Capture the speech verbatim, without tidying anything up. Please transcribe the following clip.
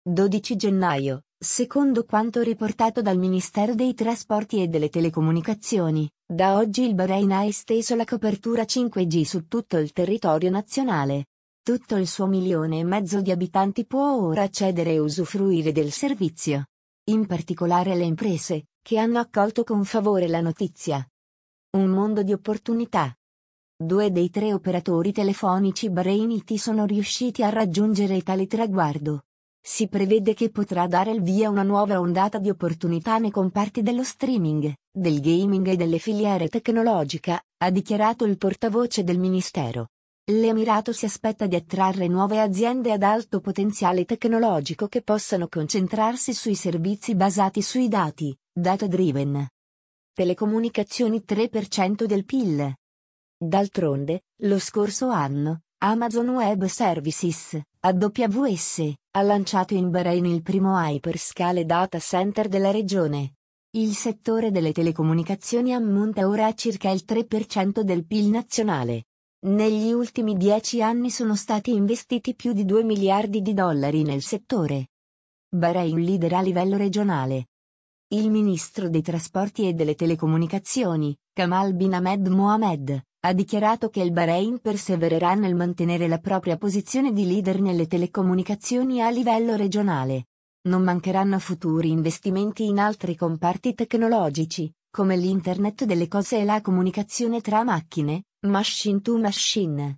dodici gennaio, secondo quanto riportato dal Ministero dei Trasporti e delle Telecomunicazioni, da oggi il Bahrain ha esteso la copertura cinque G su tutto il territorio nazionale. Tutto il suo milione e mezzo di abitanti può ora accedere e usufruire del servizio. In particolare le imprese, che hanno accolto con favore la notizia. Un mondo di opportunità. Due dei tre operatori telefonici bahrainiti sono riusciti a raggiungere tale traguardo. Si prevede che potrà dare il via a una nuova ondata di opportunità nei comparti dello streaming, del gaming e delle filiere tecnologica, ha dichiarato il portavoce del Ministero. L'Emirato si aspetta di attrarre nuove aziende ad alto potenziale tecnologico che possano concentrarsi sui servizi basati sui dati, data-driven. Telecomunicazioni tre per cento del P I L. D'altronde, lo scorso anno, Amazon Web Services, A W S, ha lanciato in Bahrain il primo hyperscale data center della regione. Il settore delle telecomunicazioni ammonta ora a circa il tre per cento del P I L nazionale. Negli ultimi dieci anni sono stati investiti più di due miliardi di dollari nel settore. Bahrain leader a livello regionale. Il ministro dei trasporti e delle telecomunicazioni, Kamal bin Ahmed Mohamed, ha dichiarato che il Bahrain persevererà nel mantenere la propria posizione di leader nelle telecomunicazioni a livello regionale. Non mancheranno futuri investimenti in altri comparti tecnologici, come l'Internet delle cose e la comunicazione tra macchine, machine to machine.